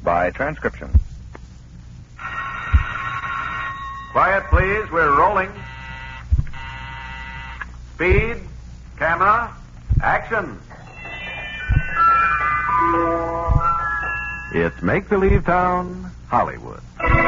by transcription. Quiet, please. We're rolling. Speed. Camera. Action. It's Make-Believe Town, Hollywood.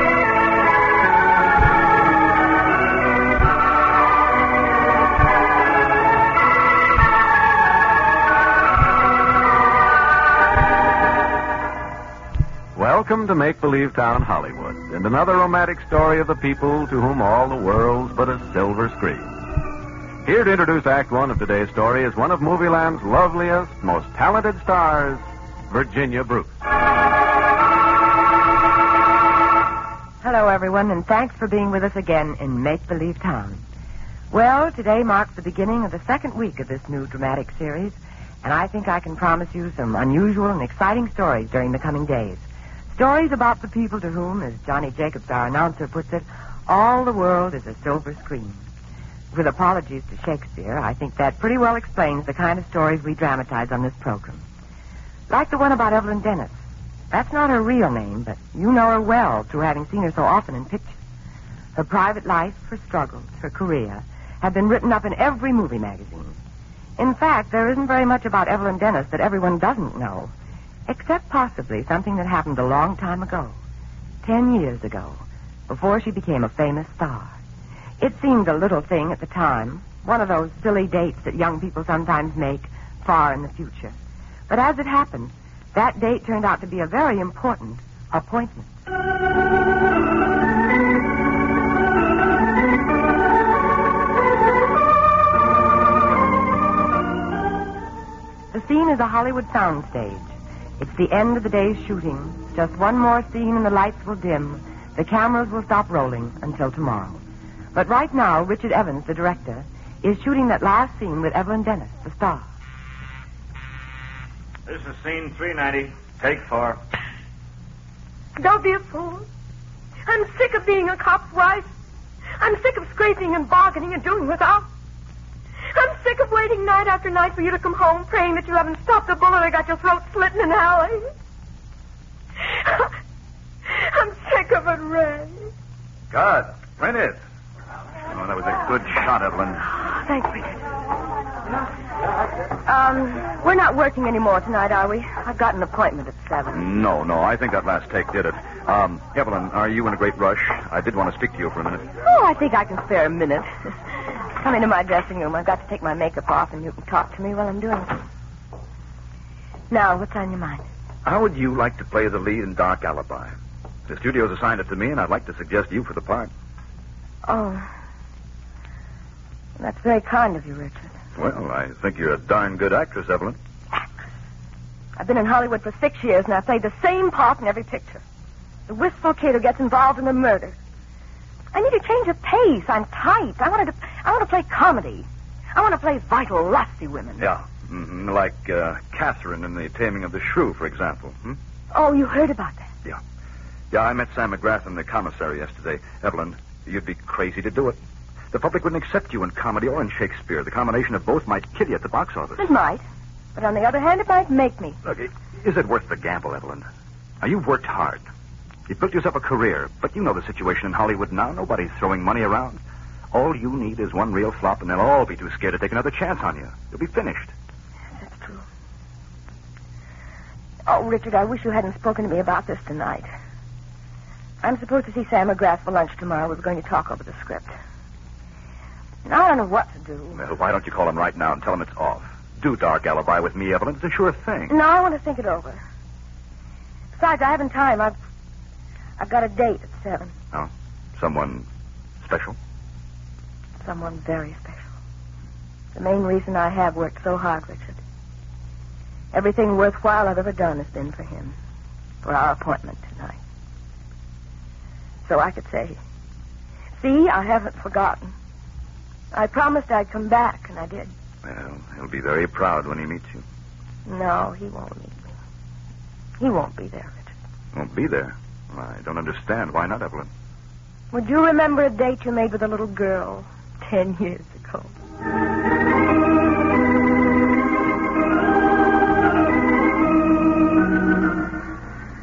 Welcome to Make-Believe Town, Hollywood, and another romantic story of the people to whom all the world's but a silver screen. Here to introduce Act One of today's story is one of Movieland's loveliest, most talented stars, Virginia Bruce. Hello, everyone, and thanks for being with us again in Make-Believe Town. Well, today marks the beginning of the second week of this new dramatic series, and I think I can promise you some unusual and exciting stories during the coming days. Stories about the people to whom, as Johnny Jacobs, our announcer, puts it, all the world is a silver screen. With apologies to Shakespeare, I think that pretty well explains the kind of stories we dramatize on this program. Like the one about Evelyn Dennis. That's not her real name, but you know her well through having seen her so often in pictures. Her private life, her struggles, her career have been written up in every movie magazine. In fact, there isn't very much about Evelyn Dennis that everyone doesn't know. Except possibly something that happened a long time ago. 10 years ago, before she became a famous star. It seemed a little thing at the time, one of those silly dates that young people sometimes make far in the future. But as it happened, that date turned out to be a very important appointment. The scene is a Hollywood soundstage. It's the end of the day's shooting. Just one more scene and the lights will dim. The cameras will stop rolling until tomorrow. But right now, Richard Evans, the director, is shooting that last scene with Evelyn Dennis, the star. This is scene 390. Take 4. Don't be a fool. I'm sick of being a cop's wife. I'm sick of scraping and bargaining and doing without. I'm sick of waiting night after night for you to come home, praying that you haven't stopped a bullet or got your throat slit in an alley. I'm sick of it, Ray. Good. Print it. Oh, that was a good shot, Evelyn. Thanks, Richard. We're not working anymore tonight, are we? I've got an appointment at 7. No, I think that last take did it. Evelyn, are you in a great rush? I did want to speak to you for a minute. Oh, I think I can spare a minute. Come into my dressing room. I've got to take my makeup off, and you can talk to me while I'm doing it. Now, what's on your mind? How would you like to play the lead in Dark Alibi? The studio's assigned it to me, and I'd like to suggest you for the part. Oh. That's very kind of you, Richard. Well, I think you're a darn good actress, Evelyn. Actress? I've been in Hollywood for 6 years, and I've played the same part in every picture. The wistful kid who gets involved in a murder. I need a change of pace. I'm tight. I want to play comedy. I want to play vital, lusty women. Yeah. Mm-hmm. Like Catherine in The Taming of the Shrew, for example. Oh, you heard about that? Yeah, I met Sam McGrath in the commissary yesterday. Evelyn, you'd be crazy to do it. The public wouldn't accept you in comedy or in Shakespeare. The combination of both might kill you at the box office. It might. But on the other hand, it might make me. Look, is it worth the gamble, Evelyn? Now, you've worked hard. You've built yourself a career, but you know the situation in Hollywood now. Nobody's throwing money around. All you need is one real flop, and they'll all be too scared to take another chance on you. You'll be finished. That's true. Oh, Richard, I wish you hadn't spoken to me about this tonight. I'm supposed to see Sam McGrath for lunch tomorrow. We're going to talk over the script. And I don't know what to do. Well, why don't you call him right now and tell him it's off? Do Dark Alibi with me, Evelyn. It's a sure thing. No, I want to think it over. Besides, I haven't time. I've got a date at 7. Oh? Someone special? Someone very special. The main reason I have worked so hard, Richard. Everything worthwhile I've ever done has been for him. For our appointment tonight. So I could say, see, I haven't forgotten. I promised I'd come back, and I did. Well, he'll be very proud when he meets you. No, he won't meet me. He won't be there, Richard. Won't be there? Well, I don't understand. Why not, Evelyn? Would you remember a date you made with a little girl 10 years ago?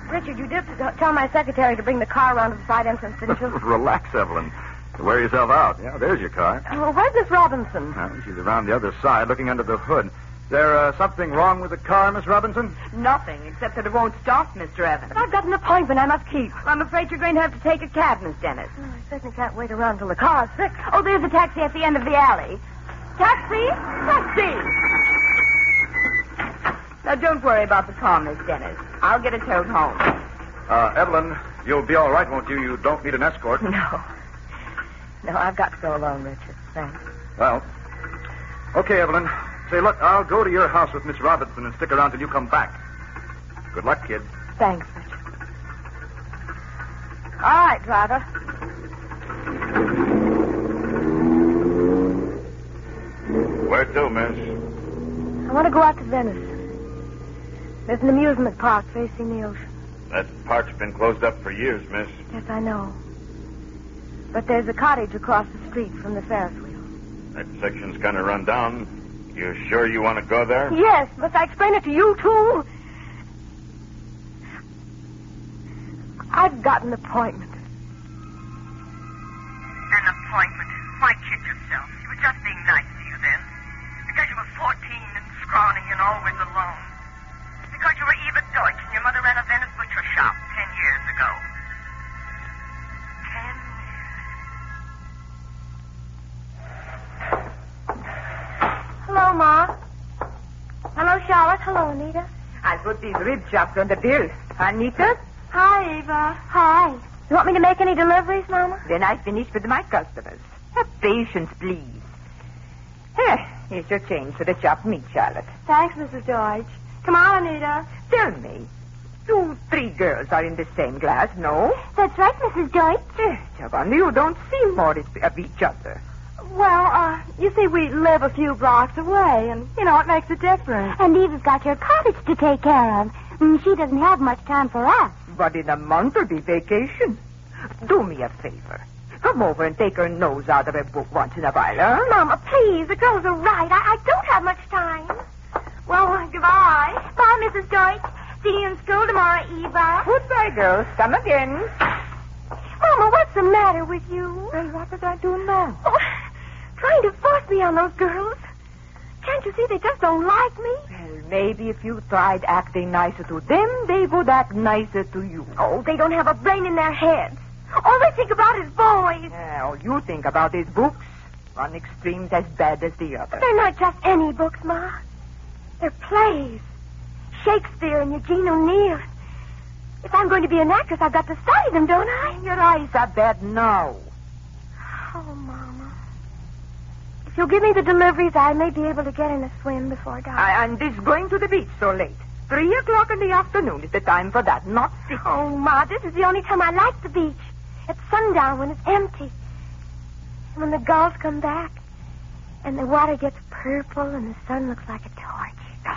Richard, you did tell my secretary to bring the car around to the side entrance, didn't you? Relax, Evelyn. Wear yourself out. Yeah, there's your car. Well, where's Miss Robinson? She's around the other side, looking under the hood. Is there something wrong with the car, Miss Robinson? Nothing, except that it won't start, Mr. Evans. But I've got an appointment I must keep. I'm afraid you're going to have to take a cab, Miss Dennis. Oh, I certainly can't wait around till the car's fixed. Oh, there's a taxi at the end of the alley. Taxi! Taxi! Now, don't worry about the car, Miss Dennis. I'll get it towed home. Evelyn, you'll be all right, won't you? You don't need an escort. No. No, I've got to go alone, Richard. Thanks. Well, okay, Evelyn. Say, look, I'll go to your house with Miss Robinson and stick around till you come back. Good luck, kid. Thanks, Richard. All right, driver. Where to, miss? I want to go out to Venice. There's an amusement park facing the ocean. That park's been closed up for years, miss. Yes, I know. But there's a cottage across the street from the Ferris wheel. That section's kind of run down. You sure you want to go there? Yes, must I explain it to you, too? I've got an appointment. An appointment? Why kid yourself? You were just being nice to you then. Because you were 14 and scrawny and always alone. Because you were Eva Deutsch and your mother ran a Venice butcher shop 10 years ago. 10 years. Hello, Ma. Hello, Charlotte. Hello, Anita. I'll put these rib chops on the bill. Anita? Hi, Eva. Hi. You want me to make any deliveries, Mama? Then I finish with my customers. Have patience, please. Here, here's your change for the chopped meat, Charlotte. Thanks, Mrs. Deutsch. Come on, Anita. Tell me, you 3 girls are in the same class, no? That's right, Mrs. Deutsch. I wonder you don't see more of each other. Well, you see, we live a few blocks away, and, it makes a difference. And Eva's got your cottage to take care of. She doesn't have much time for us. But in a month will be vacation. Do me a favor. Come over and take her nose out of her book once in a while, huh? Mama, please, the girls are right. I don't have much time. Well, goodbye. Bye, Mrs. Deutsch. See you in school tomorrow, Eva. Goodbye, girls. Come again. Mama, what's the matter with you? Well, what was I doing now? Oh, trying to force me on those girls. Can't you see they just don't like me? Well, maybe if you tried acting nicer to them, they would act nicer to you. Oh, they don't have a brain in their heads. All they think about is boys. All you think about is books. One extreme's as bad as the other. They're not just any books, Ma. They're plays. Shakespeare and Eugene O'Neill. If I'm going to be an actress, I've got to study them, don't I? Your eyes are bad now. Oh, Mama. If you'll give me the deliveries, I may be able to get in a swim before dark. And this going to the beach so late. 3 o'clock in the afternoon is the time for that, not 6. Oh, Ma, this is the only time I like the beach. At sundown when it's empty. And when the gulls come back. And the water gets purple and the sun looks like a torch.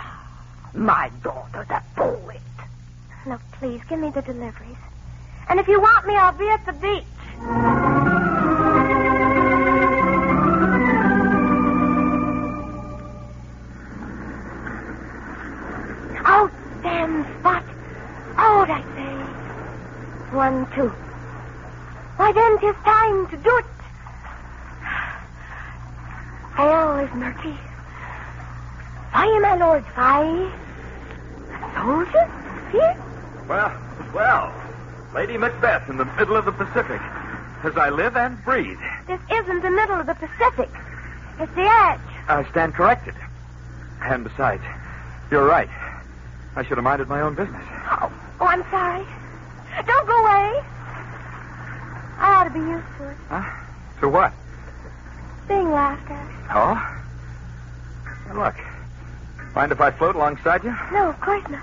My daughter's a poet. No, please, give me the deliveries. And if you want me, I'll be at the beach. Oh, damn spot. Out, I say. 1, 2. Why, then 'tis time to do it. Hell is murky. Fie, my lord, fie. A soldier? Here? Well, Lady Macbeth in the middle of the Pacific. As I live and breathe. This isn't the middle of the Pacific. It's the edge. I stand corrected. And besides, you're right. I should have minded my own business. Oh, I'm sorry. Don't go away. I ought to be used to it. Huh? To what? Being laughed at. Oh? Now, look. Mind if I float alongside you? No, of course not.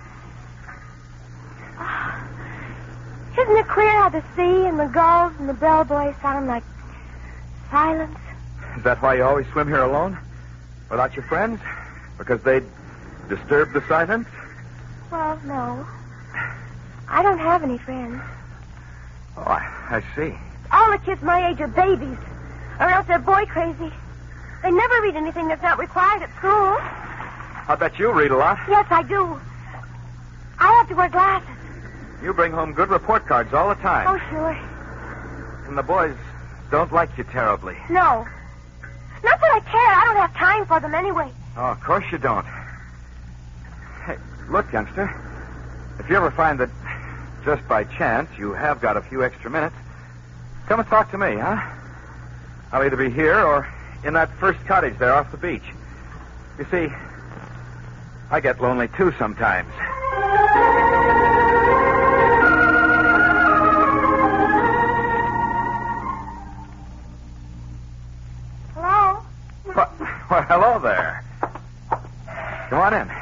Oh, isn't it queer how the sea and the gulls and the bellboys sound like silence? Is that why you always swim here alone? Without your friends? Because they'd disturb the silence? Well, no. I don't have any friends. Oh, I see. All the kids my age are babies. Or else they're boy crazy. They never read anything that's not required at school. I bet you read a lot. Yes, I do. I have to wear glasses. You bring home good report cards all the time. Oh, sure. And the boys don't like you terribly. No. Not that I care. I don't have time for them anyway. Oh, of course you don't. Hey, look, youngster. If you ever find that just by chance you have got a few extra minutes, come and talk to me, huh? I'll either be here or in that first cottage there off the beach. You see, I get lonely too sometimes. Hello? Well, hello there. Come on in.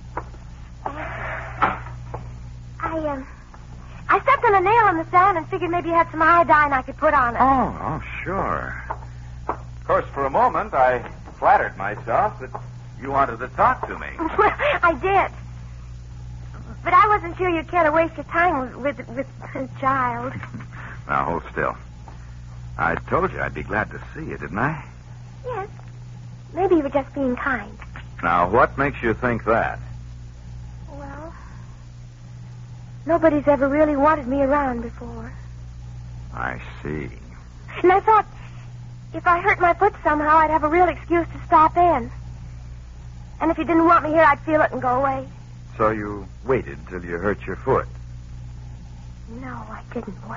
I stepped on a nail in the sand and figured maybe you had some iodine I could put on it. Oh, sure. Of course, for a moment, I flattered myself that you wanted to talk to me. Well, I did. But I wasn't sure you'd care to waste your time with a child. Now, hold still. I told you I'd be glad to see you, didn't I? Yes. Maybe you were just being kind. Now, what makes you think that? Well, nobody's ever really wanted me around before. I see. And I thought if I hurt my foot somehow, I'd have a real excuse to stop in. And if you didn't want me here, I'd feel it and go away. So you waited till you hurt your foot? No, I didn't wait.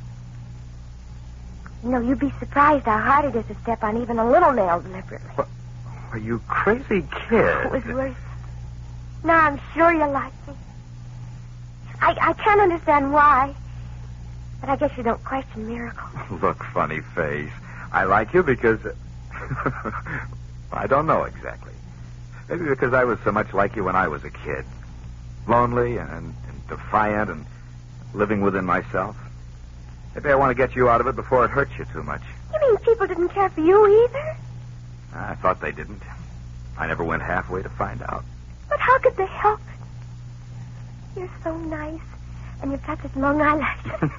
You know, you'd be surprised how hard it is to step on even a little nail deliberately. What? Are you crazy kid? It was worse. Now I'm sure you like me. I can't understand why. But I guess you don't question miracles. Look, funny face. I like you because... I don't know exactly. Maybe because I was so much like you when I was a kid. Lonely and defiant and living within myself. Maybe I want to get you out of it before it hurts you too much. You mean people didn't care for you either? I thought they didn't. I never went halfway to find out. But how could they help it? You're so nice, and you've got such long eyelashes.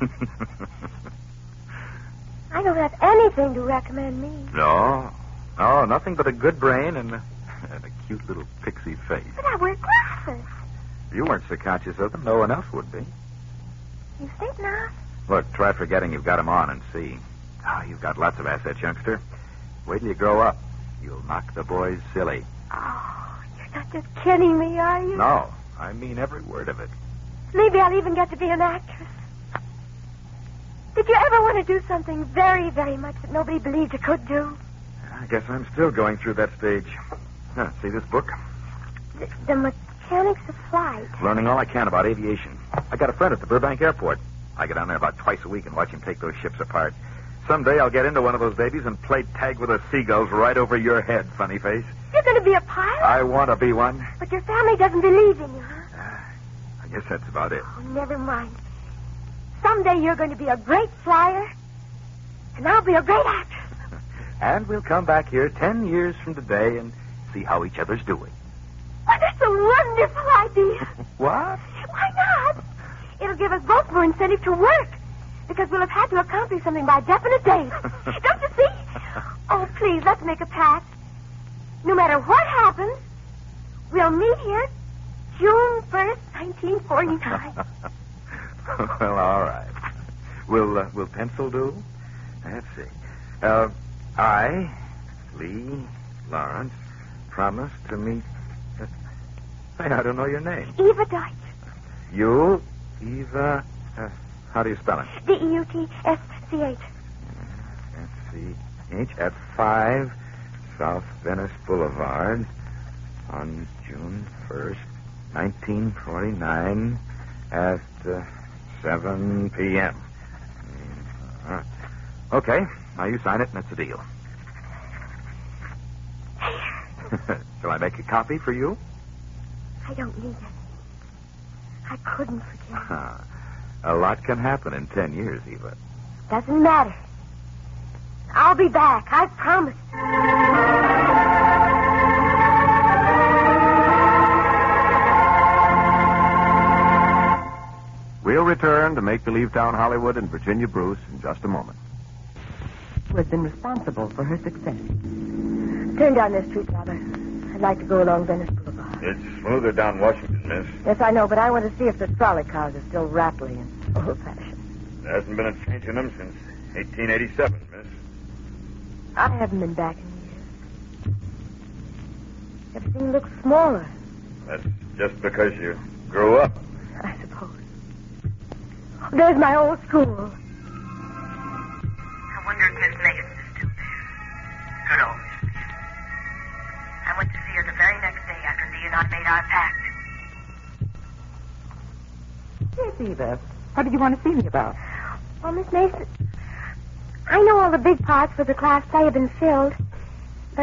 I don't have anything to recommend me. No, nothing but a good brain and a cute little pixie face. But I wear glasses. You weren't so conscious of them. No one else would be. You think not? Look, try forgetting you've got them on and see. Oh, you've got lots of assets, youngster. Wait till you grow up. You'll knock the boys silly. Oh, you're not just kidding me, are you? No, I mean every word of it. Maybe I'll even get to be an actress. Did you ever want to do something very, very much that nobody believed you could do? I guess I'm still going through that stage. See this book? The Mechanics of Flight. Learning all I can about aviation. I got a friend at the Burbank Airport. I get down there about twice a week and watch him take those ships apart. Someday I'll get into one of those babies and play tag with the seagulls right over your head, funny face. You're going to be a pilot? I want to be one. But your family doesn't believe in you, huh? I guess that's about it. Oh, never mind. Someday you're going to be a great flyer, and I'll be a great actress. And we'll come back here 10 years from today and see how each other's doing. Why, that's a wonderful idea. What? Why not? It'll give us both more incentive to work, because we'll have had to accomplish something by a definite date. Don't you see? Oh, please, let's make a pact. No matter what happens, we'll meet here June 1st, 1949. Well, all right. Will pencil do? Let's see. I, Lee Lawrence, promise to meet... Hey, I don't know your name. Eva Deutsch. You, Eva... how do you spell it? Deutsch. S-C-H at 5 South Venice Boulevard on June 1st, 1949 at 7 p.m. Okay, now you sign it and it's a deal. Shall I make a copy for you? I don't need it. I couldn't forget. A lot can happen in 10 years, Eva. Doesn't matter. I'll be back. I promise. We'll return to Make Believe Town Hollywood and Virginia Bruce in just a moment. Who has been responsible for her success? Turn down this street, Robert. I'd like to go along Venice Boulevard. It's smoother down Washington, miss. Yes, I know, but I want to see if the trolley cars are still rattly and old-fashioned. There hasn't been a change in them since 1887, miss. I haven't been back in years. Everything looks smaller, That's just because you grew up. I suppose. There's my old school. I wonder if Miss Mason is still there. Good old Miss Mason. I went to see her the very next day after Lee and I made our pact. Yes, Eva. What did you want to see me about? Well, Miss Mason, I know all the big parts for the class play have been filled, but,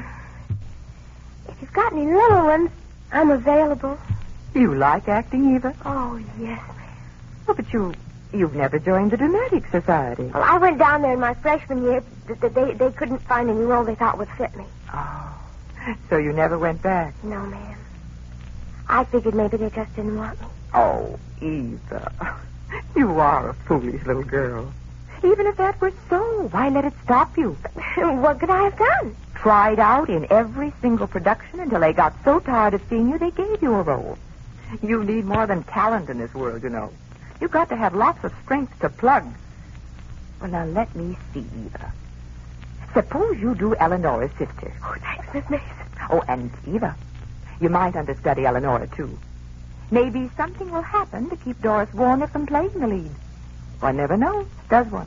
if you've got any little ones, I'm available. You like acting, Eva? Oh, yes. Oh, but you've never joined the Dramatic Society. Well, I went down there in my freshman year. They couldn't find any role they thought would fit me. Oh, so you never went back? No, ma'am. I figured maybe they just didn't want me. Oh, Eva, you are a foolish little girl. Even if that were so, why let it stop you? What could I have done? Tried out in every single production until they got so tired of seeing you, they gave you a role. You need more than talent in this world, you know. You've got to have lots of strength to plug. Well, now, let me see, Eva. Suppose you do Eleanora's sister. Oh, thanks, Miss Mason. Oh, and Eva, you might understudy Eleanora, too. Maybe something will happen to keep Doris Warner from playing the lead. One never knows, does one?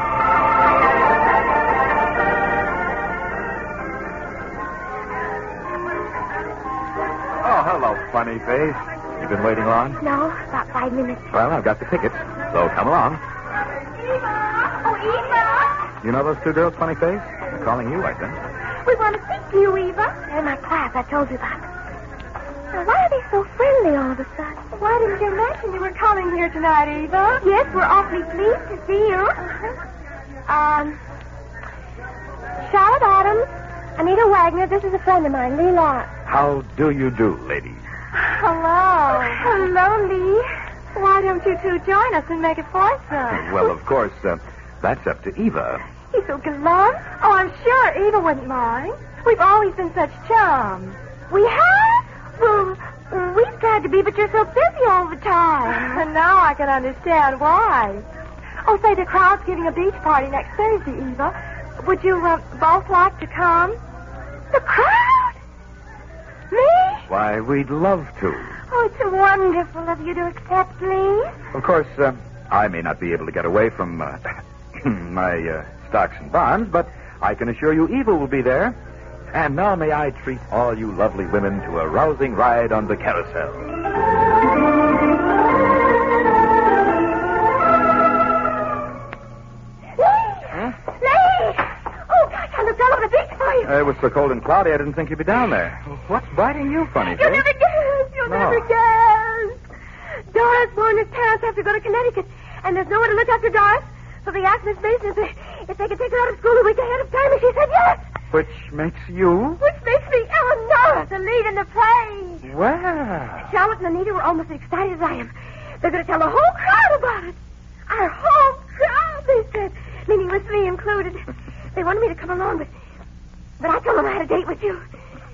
Oh, hello, funny face. You been waiting long? No, about 5 minutes. Well, I've got the tickets, so come along. Eva! Oh, Eva! You know those two girls, funny face? They're calling you, I think. We want to speak to you, Eva. They're in my class. I told you that. Now, why are they so friendly all of a sudden? Why didn't you mention you were coming here tonight, Eva? Yes, we're awfully pleased to see you. Charlotte Adams, Anita Wagner. This is a friend of mine, Lee Lawrence. How do you do, ladies? Hello. Hello, Lee. Why don't you two join us and make a foursome? Well, of course, that's up to Eva. He's so gallant. Oh, I'm sure Eva wouldn't mind. We've always been such chums. We have? Well, we've tried to be, but you're so busy all the time. And now I can understand why. Oh, say, the crowd's giving a beach party next Thursday, Eva. Would you both like to come? The crowd? Me? Why, we'd love to. Oh, it's wonderful of you to accept, Lee. Of course, I may not be able to get away from my stocks and bonds, but I can assure you Eva will be there. And now may I treat all you lovely women to a rousing ride on the carousel. Lee! Oh, gosh, I looked all over the beach for you. It was so cold and cloudy, I didn't think you'd be down there. What's biting you, funny You'll face? never guess. You'll No. never guess. Doris Warner's parents have to go to Connecticut, and there's nowhere to look after Doris. So they asked Miss Mason if they could take her out of school a week ahead of time, and she said yes. Which makes you? Which makes me Eleanor, the lead in the play. Well. Charlotte and Anita were almost as excited as I am. They're going to tell the whole crowd about it. Our whole crowd, they said, meaning with me included. They wanted me to come along, but I told them I had a date with you.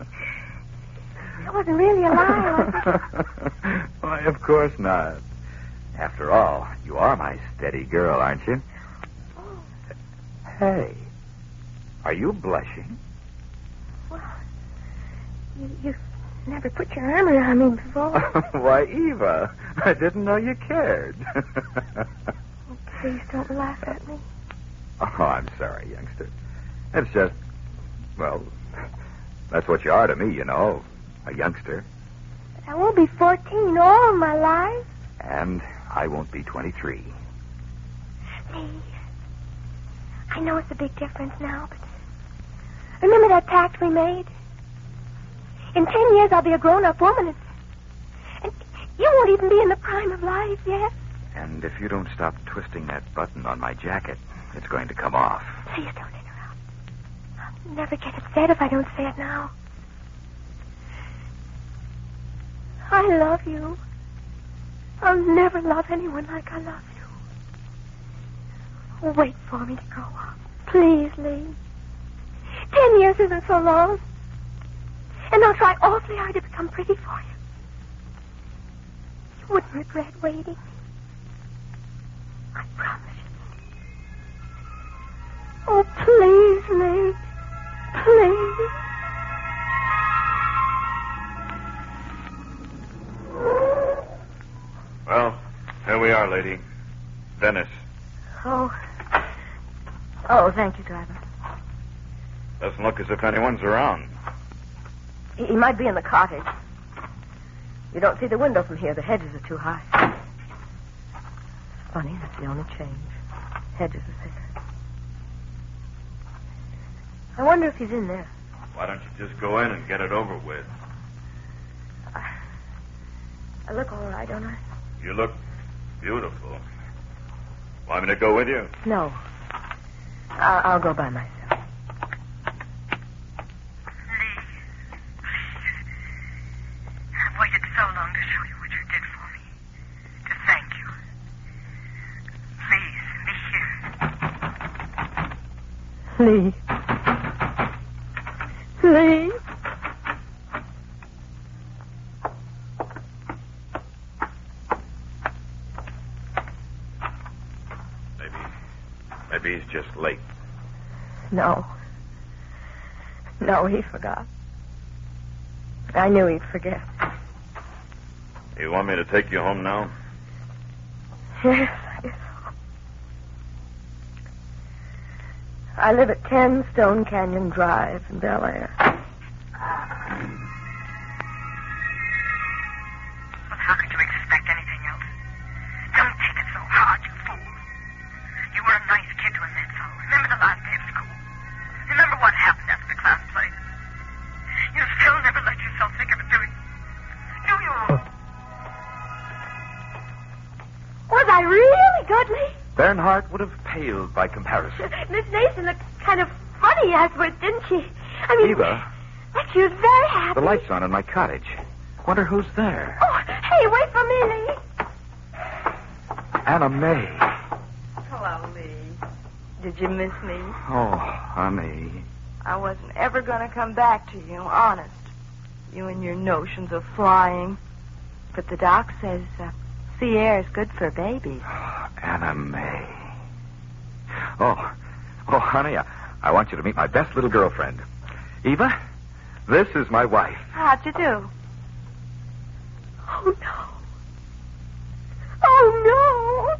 It wasn't really a lie. Why, of course not. After all, you are my steady girl, aren't you? Oh, Hey, are you blushing? well, you've never put your arm around me before. Why, Eva, I didn't know you cared. Please don't laugh at me. Oh, I'm sorry, youngster. It's just, well, that's what you are to me, you know, a youngster. I won't be 14 all my life. And I won't be 23. Please. I know it's a big difference now, but remember that pact we made? In 10 years, I'll be a grown-up woman, and you won't even be in the prime of life yet. And if you don't stop twisting that button on my jacket, it's going to come off. Please don't interrupt. I'll never get upset if I don't say it now. I love you. I'll never love anyone like I love you. Wait for me to grow up. Please, Lee. 10 years isn't so long. And I'll try awfully hard to become pretty for you. You wouldn't regret waiting. I promise you. Oh, please, Lee. Please. Well, here we are, lady. Venice. Oh, thank you, driver. Doesn't look as if anyone's around. He might be in the cottage. You don't see the window from here. The hedges are too high. It's funny, that's the only change. Hedges are thicker. I wonder if he's in there. Why don't you just go in and get it over with? I look all right, don't I? You look beautiful. Want me to go with you? No. I'll go by myself. Lee, please. I've waited so long to show you what you did for me. To thank you. Please, be here. Lee. Lee. Maybe he's just late. No, he forgot. I knew he'd forget. You want me to take you home now? Yes, I do. I live at 10 Stone Canyon Drive in Bel Air. Well, how could you expect anything else? Don't take it so hard, you fool. You were a nice kid to have met so. Remember the last day of school? Remember what happened after the class play? You still never let yourself think of it, do you? Was I really good, Lee? Bernhardt would have paled by comparison. Miss Mason looked kind of funny afterwards, didn't she? I mean, Eva? But she was very happy. The light's on in my cottage. Wonder who's there. Oh, hey, wait for me, Lee. Anna May. Hello, Lee. Did you miss me? Oh, honey. I wasn't ever going to come back to you, honest. You and your notions of flying. But the doc says sea air is good for babies. Anna May. Oh, honey, I want you to meet my best little girlfriend. Eva, this is my wife. How'd you do? Oh, no. Oh, no.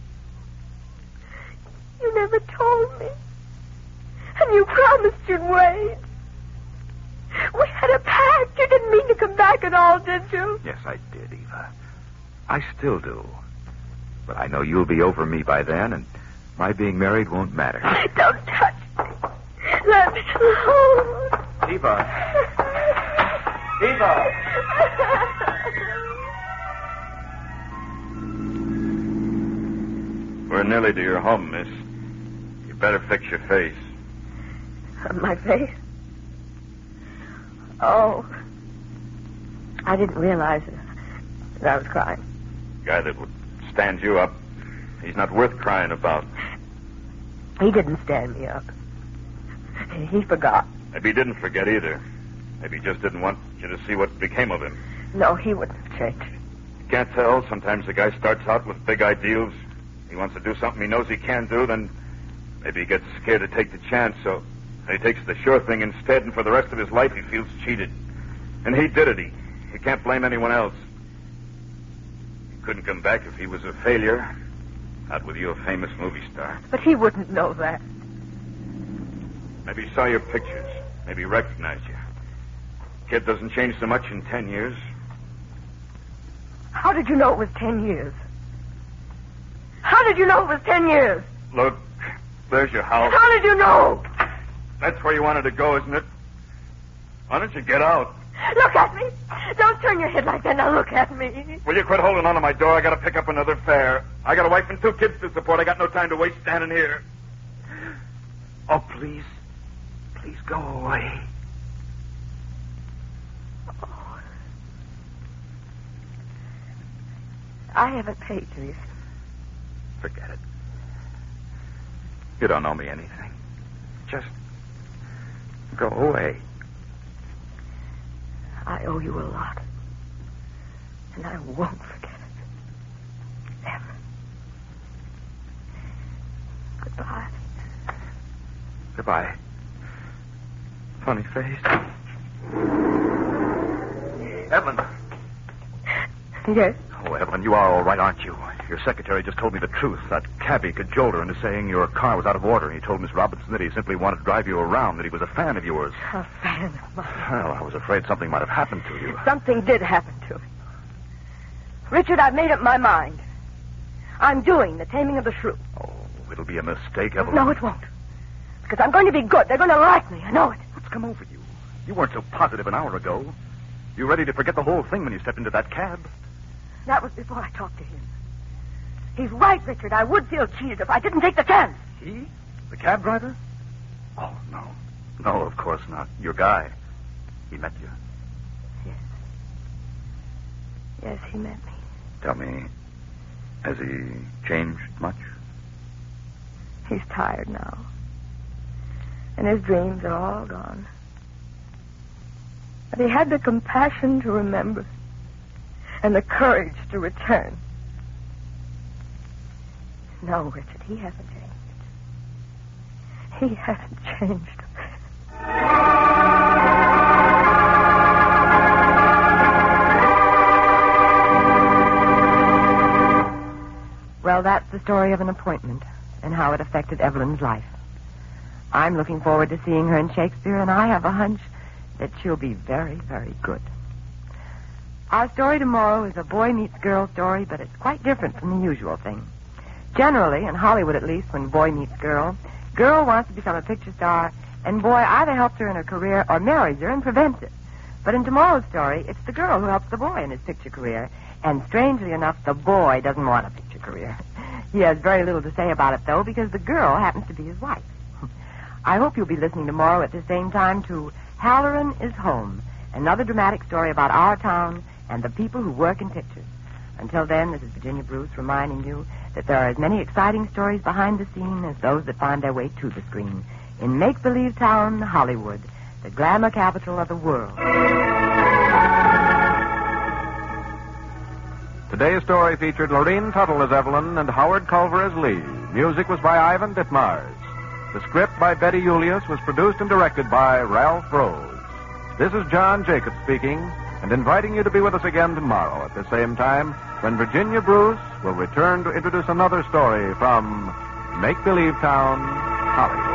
You never told me. And you promised you'd wait. We had a pact. You didn't mean to come back at all, did you? Yes, I did, Eva. I still do. But I know you'll be over me by then, and my being married won't matter. Don't touch me. Let me alone. Eva. Eva. We're nearly to your home, miss. You better fix your face. My face? Oh. I didn't realize that I was crying. Guy that would stand you up, he's not worth crying about. He didn't stand me up. He forgot. Maybe he didn't forget either. Maybe he just didn't want you to see what became of him. No, he wouldn't have changed. You can't tell. Sometimes a guy starts out with big ideals. He wants to do something he knows he can do, then maybe he gets scared to take the chance, so he takes the sure thing instead, and for the rest of his life he feels cheated. And he did it. He can't blame anyone else. He couldn't come back if he was a failure. Not with you, a famous movie star. But he wouldn't know that. Maybe he saw your pictures. Maybe he recognized you. Kid doesn't change so much in 10 years. How did you know it was 10 years? How did you know it was 10 years? Look, there's your house. How did you know? That's where you wanted to go, isn't it? Why don't you get out? Look at me. Don't turn your head like that. Now look at me. Will you quit holding on to my door? I got to pick up another fare. I got a wife and 2 kids to support. I got no time to waste standing here. Oh, please. Please go away. Oh. I haven't paid you. Forget it. You don't owe me anything. Just go away. I owe you a lot. And I won't forget it. Ever. Goodbye. Goodbye. Funny face. Evelyn. Yes? Oh, Evelyn, you are all right, aren't you? Your secretary just told me the truth. That cabbie cajoled her into saying your car was out of order. He told Miss Robinson that he simply wanted to drive you around, that he was a fan of yours. A fan of mine. Well, I was afraid something might have happened to you. Something did happen to me. Richard, I've made up my mind. I'm doing The Taming of the Shrew. Oh, it'll be a mistake, Evelyn. No, it won't. Because I'm going to be good. They're going to like me. I know it. What's come over you? You weren't so positive an hour ago. You were ready to forget the whole thing when you stepped into that cab. That was before I talked to him. He's right, Richard. I would feel cheated if I didn't take the chance. He? The cab driver? Oh, no. No, of course not. Your guy. He met you. Yes. Yes, he met me. Tell me, has he changed much? He's tired now. And his dreams are all gone. But he had the compassion to remember. And the courage to return. No, Richard, he hasn't changed. He hasn't changed. Well, that's the story of an appointment and how it affected Evelyn's life. I'm looking forward to seeing her in Shakespeare, and I have a hunch that she'll be very, very good. Our story tomorrow is a boy meets girl story, but it's quite different from the usual thing. Generally, in Hollywood at least, when boy meets girl wants to become a picture star, and boy either helps her in her career or marries her and prevents it. But in tomorrow's story, it's the girl who helps the boy in his picture career, and strangely enough, the boy doesn't want a picture career. He has very little to say about it, though, because the girl happens to be his wife. I hope you'll be listening tomorrow at the same time to Halloran is Home, another dramatic story about our town and the people who work in pictures. Until then, this is Virginia Bruce reminding you that there are as many exciting stories behind the scene as those that find their way to the screen in Make-Believe Town, Hollywood, the glamour capital of the world. Today's story featured Lorene Tuttle as Evelyn and Howard Culver as Lee. Music was by Ivan Ditmars. The script by Betty Julius was produced and directed by Ralph Rose. This is John Jacobs speaking and inviting you to be with us again tomorrow at the same time when Virginia Bruce will return to introduce another story from Make-Believe Town, Hollywood.